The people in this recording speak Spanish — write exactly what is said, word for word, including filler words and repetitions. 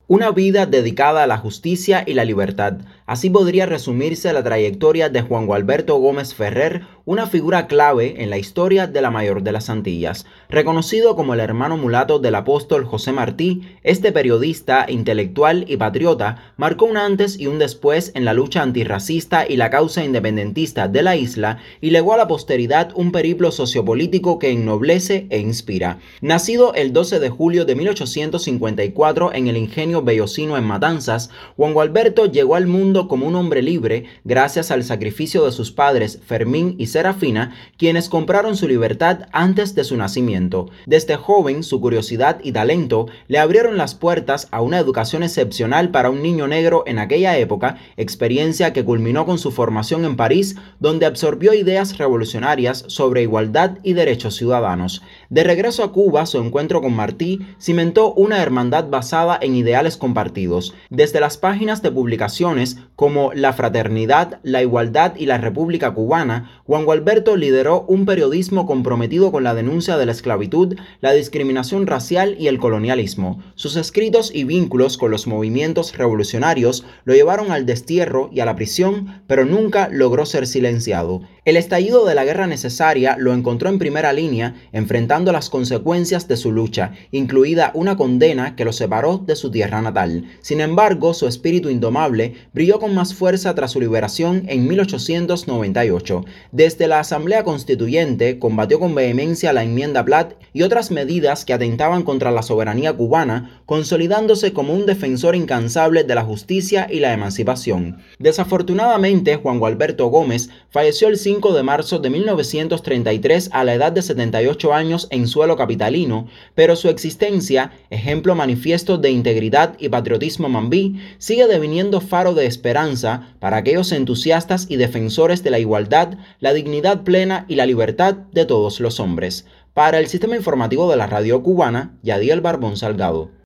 Una vida dedicada a la justicia y la libertad. Así podría resumirse la trayectoria de Juan Gualberto Gómez Ferrer, una figura clave en la historia de la mayor de las Antillas. Reconocido como el hermano mulato del apóstol José Martí, este periodista, intelectual y patriota marcó un antes y un después en la lucha antirracista y la causa independentista de la isla y legó a la posteridad un periplo sociopolítico que ennoblece e inspira. Nacido el doce de julio de mil ochocientos cincuenta y cuatro en el ingenio Bellocino en Matanzas, Juan Gualberto llegó al mundo como un hombre libre gracias al sacrificio de sus padres Fermín y Serafina, quienes compraron su libertad antes de su nacimiento. Desde joven, su curiosidad y talento le abrieron las puertas a una educación excepcional para un niño negro en aquella época, experiencia que culminó con su formación en París, donde absorbió ideas revolucionarias sobre igualdad y derechos ciudadanos. De regreso a Cuba, su encuentro con Martí cimentó una hermandad basada en ideales compartidos. Desde las páginas de publicaciones como La Fraternidad, La Igualdad y La República Cubana, Juan Gualberto lideró un periodismo comprometido con la denuncia de la esclavitud, la discriminación racial y el colonialismo. Sus escritos y vínculos con los movimientos revolucionarios lo llevaron al destierro y a la prisión, pero nunca logró ser silenciado. El estallido de la guerra necesaria lo encontró en primera línea, enfrentando las consecuencias de su lucha, incluida una condena que lo separó de su tierra natal. Sin embargo, su espíritu indomable brilló con más fuerza tras su liberación en mil ochocientos noventa y ocho. Desde la Asamblea Constituyente combatió con vehemencia la enmienda Platt y otras medidas que atentaban contra la soberanía cubana, consolidándose como un defensor incansable de la justicia y la emancipación. Desafortunadamente, Juan Gualberto Gómez falleció el cinco de marzo de mil novecientos treinta y tres a la edad de setenta y ocho años en suelo capitalino, pero su existencia, ejemplo manifiesto de integridad y patriotismo mambí, sigue deviniendo faro de esperanza para aquellos entusiastas y defensores de la igualdad, la dignidad plena y la libertad de todos los hombres. Para el Sistema Informativo de la Radio Cubana, Yadiel Barbón Salgado.